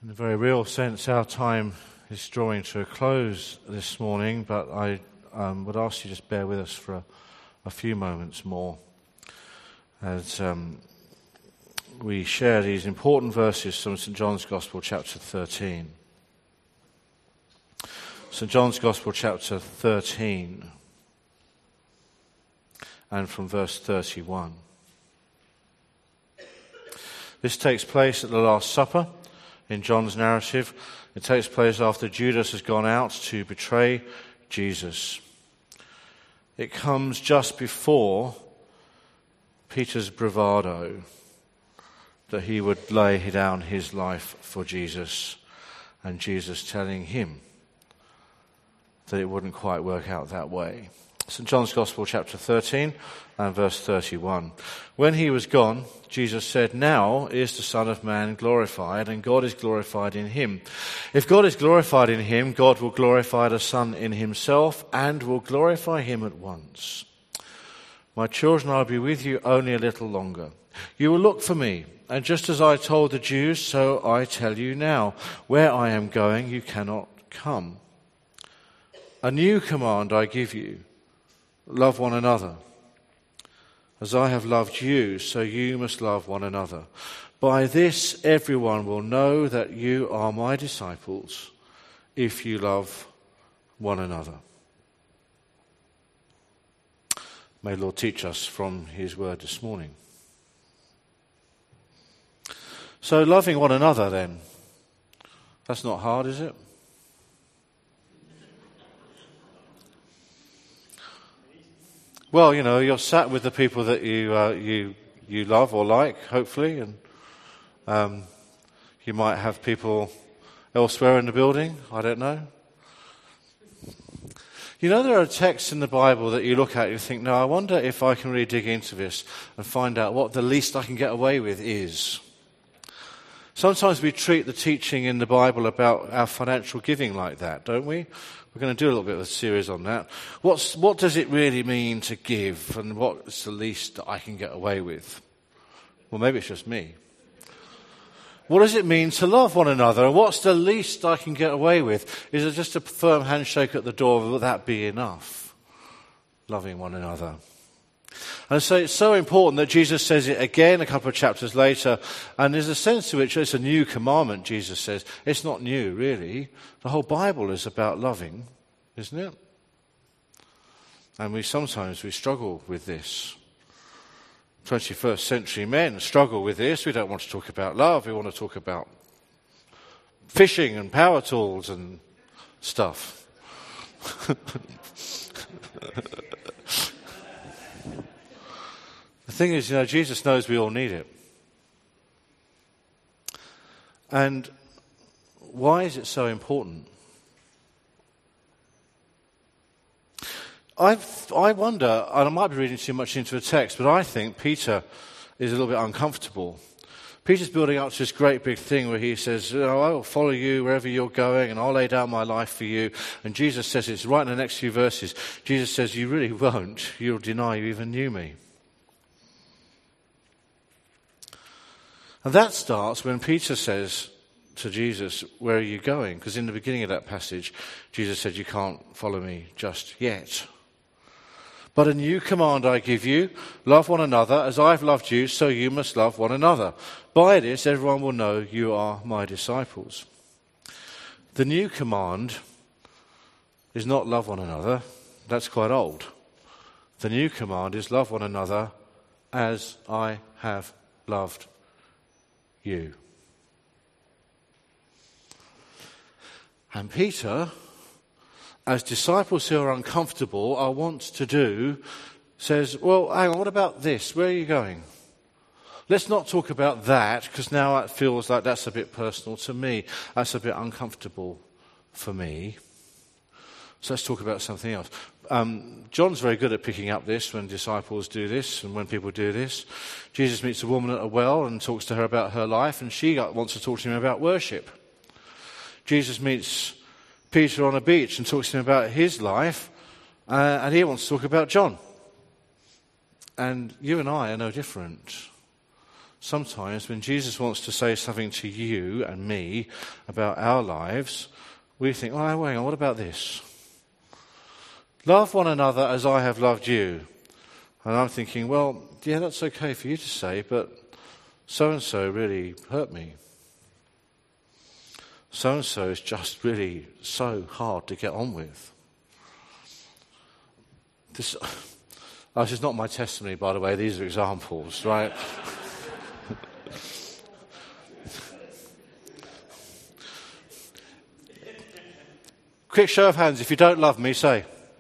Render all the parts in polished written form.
In a very real sense, our time is drawing to a close this morning, but I would ask you just bear with us for a few moments more as we share these important verses from St. John's Gospel, chapter 13. St. John's Gospel, chapter 13, and from verse 31. This takes place at the Last Supper in John's narrative. It takes place after Judas has gone out to betray Jesus. It comes just before Peter's bravado that he would lay down his life for Jesus, and Jesus telling him that it wouldn't quite work out that way. St. John's Gospel, chapter 13, and verse 31. When he was gone, Jesus said, "Now is the Son of Man glorified, and God is glorified in him. If God is glorified in him, God will glorify the Son in himself, and will glorify him at once. My children, I'll be with you only a little longer. You will look for me, and just as I told the Jews, so I tell you now, where I am going, you cannot come. A new command I give you, love one another. As I have loved you, so you must love one another. By this everyone will know that you are my disciples, if you love one another." May the Lord teach us from his word this morning. So loving one another then, that's not hard, is it? Well, you know, you're sat with the people that you love or like, hopefully, and you might have people elsewhere in the building. I don't know. You know, there are texts in the Bible that you look at and you think, no, I wonder if I can really dig into this and find out what the least I can get away with is. Sometimes we treat the teaching in the Bible about our financial giving like that, don't we? We're going to do a little bit of a series on that. What does it really mean to give, and what's the least that I can get away with? Well, maybe it's just me. What does it mean to love one another, and what's the least I can get away with? Is it just a firm handshake at the door? Will that be enough? Loving one another. And so it's so important that Jesus says it again a couple of chapters later, and there's a sense to which it's a new commandment, Jesus says. It's not new, really. The whole Bible is about loving, isn't it? And sometimes we struggle with this. 21st century men struggle with this. We don't want to talk about love. We want to talk about fishing and power tools and stuff. The thing is, you know, Jesus knows we all need it. And why is it so important? I wonder, and I might be reading too much into a text, but I think Peter is a little bit uncomfortable. Peter's building up to this great big thing where he says, I will follow you wherever you're going, and I'll lay down my life for you. And Jesus says, it's right in the next few verses, Jesus says, you really won't. You'll deny you even knew me. And that starts when Peter says to Jesus, where are you going? Because in the beginning of that passage, Jesus said, you can't follow me just yet. But a new command I give you, love one another. As I've loved you, so you must love one another. By this, everyone will know you are my disciples. The new command is not love one another. That's quite old. The new command is love one another as I have loved you. And Peter, as disciples who are uncomfortable, are want to do, says, well, hang on, what about this? Where are you going? Let's not talk about that, because now it feels like that's a bit personal to me. That's a bit uncomfortable for me. So let's talk about something else. John's very good at picking up this when disciples do this and when people do this. Jesus meets a woman at a well and talks to her about her life, and she wants to talk to him about worship. Jesus meets Peter on a beach and talks to him about his life, and he wants to talk about John. And you and I are no different. sometimes when Jesus wants to say something to you and me about our lives, we think, oh, hang on, what about this? Love one another as I have loved you. And I'm thinking, well, yeah, that's okay for you to say, but so-and-so really hurt me. So-and-so is just really so hard to get on with. This is not my testimony, by the way. These are examples, right? Quick show of hands. If you don't love me, say.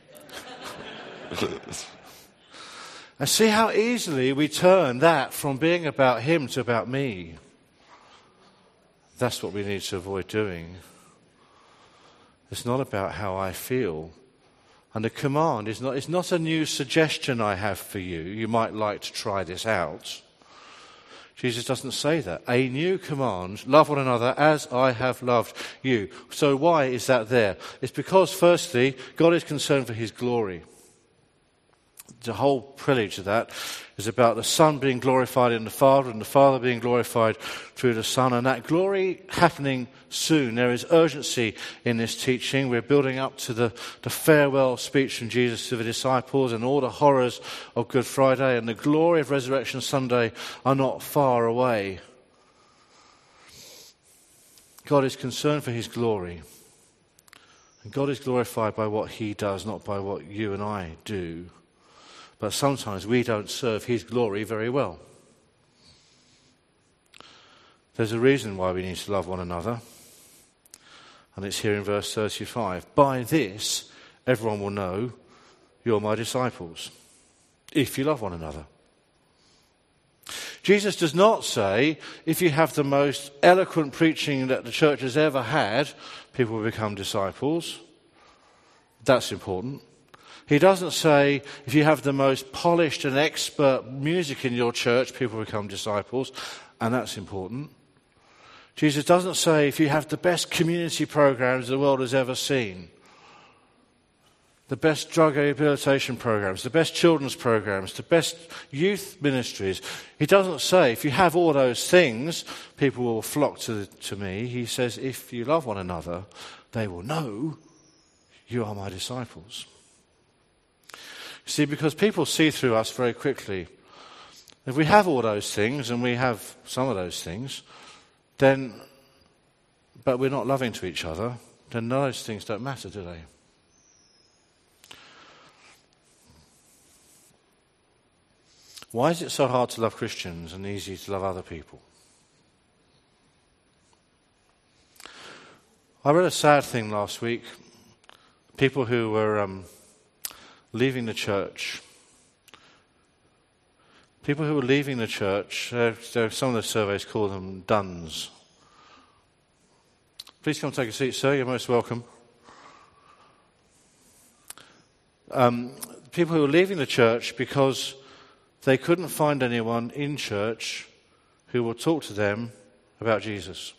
And see how easily we turn that from being about him to about me. That's what we need to avoid doing. It's not about how I feel. And the command is not a new suggestion I have for you. You might like to try this out. Jesus doesn't say that. A new command, love one another as I have loved you. So why is that there? It's because, firstly, God is concerned for his glory. The whole privilege of that is about the Son being glorified in the Father and the Father being glorified through the Son, and that glory happening soon. There is urgency in this teaching. We're building up to the farewell speech from Jesus to the disciples, and all the horrors of Good Friday and the glory of Resurrection Sunday are not far away. God is concerned for his glory, and God is glorified by what he does, not by what you and I do. But sometimes we don't serve his glory very well. There's a reason why we need to love one another. And it's here in verse 35. By this, everyone will know you're my disciples, if you love one another. Jesus does not say, if you have the most eloquent preaching that the church has ever had, people will become disciples. That's important. He doesn't say, if you have the most polished and expert music in your church, people become disciples, and that's important. Jesus doesn't say, if you have the best community programs the world has ever seen, the best drug rehabilitation programs, the best children's programs, the best youth ministries. He doesn't say, if you have all those things, people will flock to me. He says, if you love one another, they will know you are my disciples. See, because people see through us very quickly. If we have all those things, and we have some of those things, but we're not loving to each other, then those things don't matter, do they? Why is it so hard to love Christians and easy to love other people? I read a sad thing last week. People who were leaving the church. People who were leaving the church, some of the surveys call them duns. Please come take a seat, sir. You're most welcome. People who were leaving the church because they couldn't find anyone in church who would talk to them about Jesus.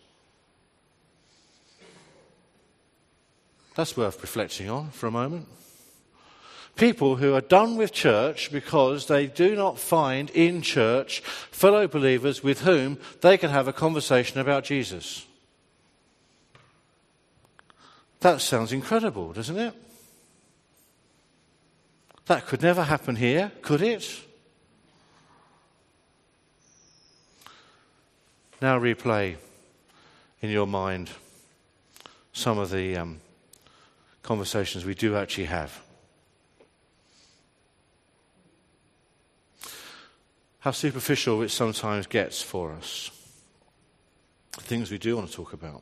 That's worth reflecting on for a moment. People who are done with church because they do not find in church fellow believers with whom they can have a conversation about Jesus. That sounds incredible, doesn't it? That could never happen here, could it? Now replay in your mind some of the conversations we do actually have. How superficial it sometimes gets for us. Things we do want to talk about.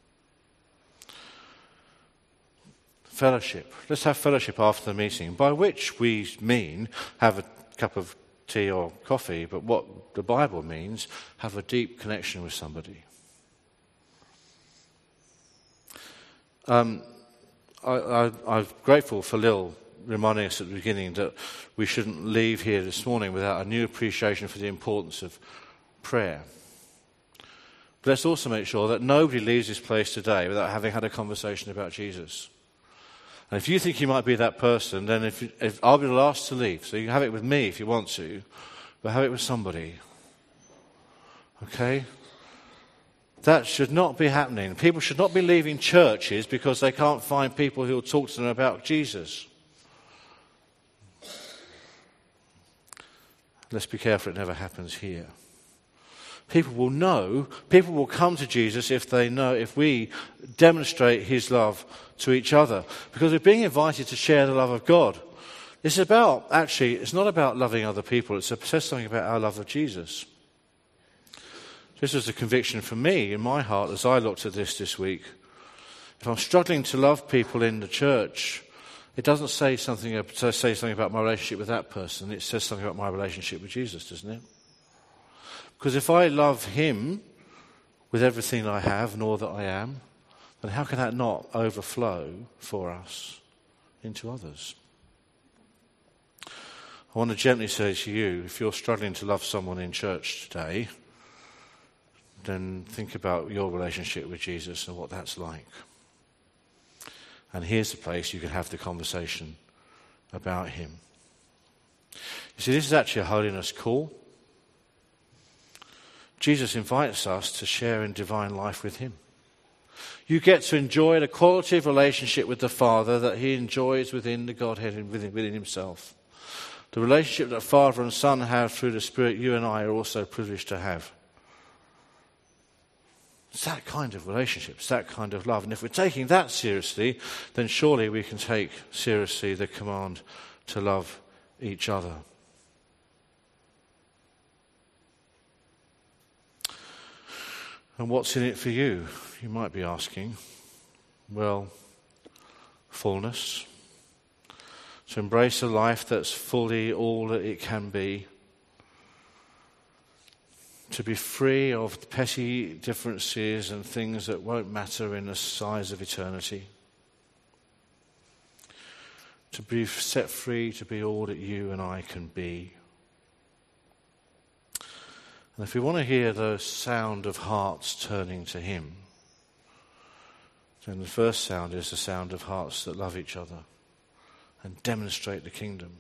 Fellowship. Let's have fellowship after the meeting, by which we mean have a cup of tea or coffee, but what the Bible means, have a deep connection with somebody. I'm grateful for Lil reminding us at the beginning that we shouldn't leave here this morning without a new appreciation for the importance of prayer. But let's also make sure that nobody leaves this place today without having had a conversation about Jesus. And if you think you might be that person, then if I'll be the last to leave. So you can have it with me if you want to, but have it with somebody. Okay? That should not be happening. People should not be leaving churches because they can't find people who will talk to them about Jesus. Let's be careful it never happens here. People will come to Jesus if we demonstrate his love to each other. Because we're being invited to share the love of God. It's not about loving other people. It says something about our love of Jesus. This was a conviction for me in my heart as I looked at this week. If I'm struggling to love people in the church, it doesn't say something about my relationship with that person. It says something about my relationship with Jesus, doesn't it? Because if I love him with everything I have and all that I am, then how can that not overflow for us into others? I want to gently say to you, if you're struggling to love someone in church today, then think about your relationship with Jesus and what that's like. And here's the place you can have the conversation about him. You see, this is actually a holiness call. Jesus invites us to share in divine life with him. You get to enjoy the quality of relationship with the Father that he enjoys within the Godhead and within himself. The relationship that Father and Son have through the Spirit, you and I are also privileged to have. It's that kind of relationship, it's that kind of love. And if we're taking that seriously, then surely we can take seriously the command to love each other. And what's in it for you? You might be asking. Well, fullness. To embrace a life that's fully all that it can be. To be free of petty differences and things that won't matter in the size of eternity. To be set free to be all that you and I can be. And if we want to hear the sound of hearts turning to him, then the first sound is the sound of hearts that love each other and demonstrate the kingdom.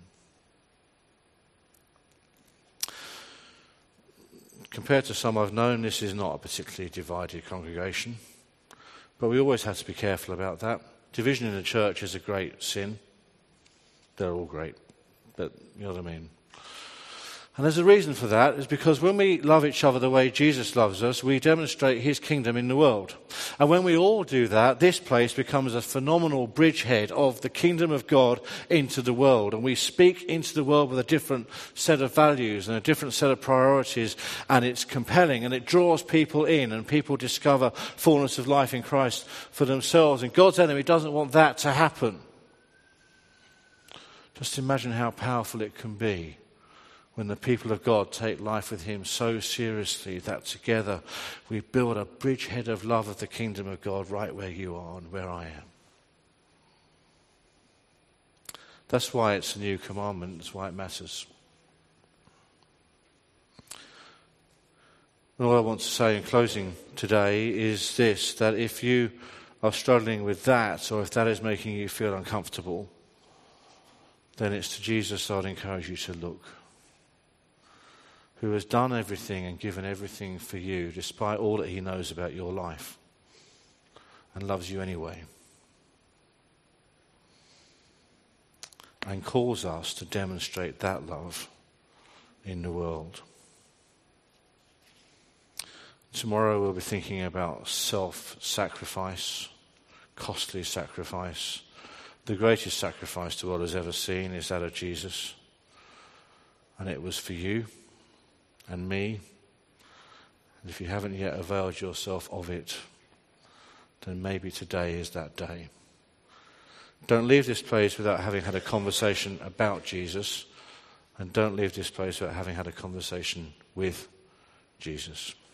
Compared to some I've known, this is not a particularly divided congregation. But we always have to be careful about that. Division in the church is a great sin. They're all great, but you know what I mean. And there's a reason for that, is because when we love each other the way Jesus loves us, we demonstrate his kingdom in the world. And when we all do that, this place becomes a phenomenal bridgehead of the kingdom of God into the world. And we speak into the world with a different set of values and a different set of priorities. And it's compelling and it draws people in, and people discover fullness of life in Christ for themselves. And God's enemy doesn't want that to happen. Just imagine how powerful it can be when the people of God take life with him so seriously that together we build a bridgehead of love of the kingdom of God right where you are and where I am. That's why it's a new commandment. That's why it matters. And all I want to say in closing today is this, that if you are struggling with that, or if that is making you feel uncomfortable, then it's to Jesus I'd encourage you to look, who has done everything and given everything for you despite all that he knows about your life and loves you anyway, and calls us to demonstrate that love in the world. Tomorrow we'll be thinking about self-sacrifice, costly sacrifice. The greatest sacrifice the world has ever seen is that of Jesus, and it was for you and me. And if you haven't yet availed yourself of it, then maybe today is that day. Don't leave this place without having had a conversation about Jesus, and don't leave this place without having had a conversation with Jesus.